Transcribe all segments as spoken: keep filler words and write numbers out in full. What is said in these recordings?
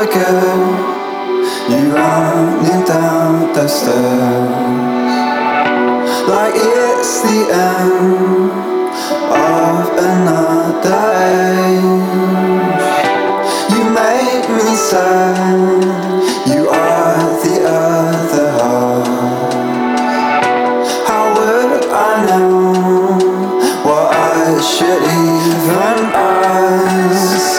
forget you running down the stairs like it's the end of another age. You make me sad, you are the other half. How would I know what I should even ask?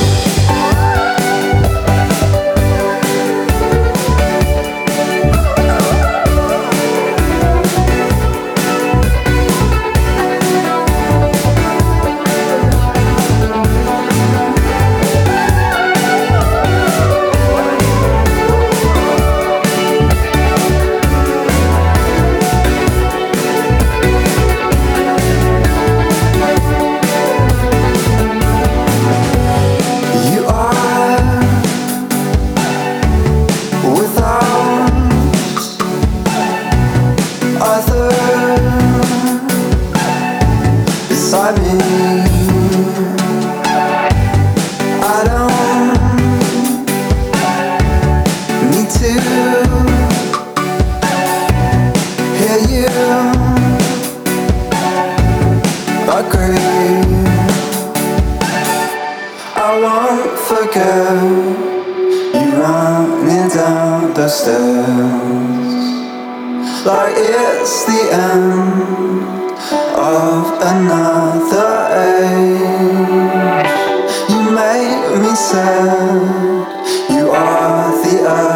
Beside me, I don't need to hear you agree. I won't forget you running down the stairs like it's the end of another age. You make me sad, you are the other.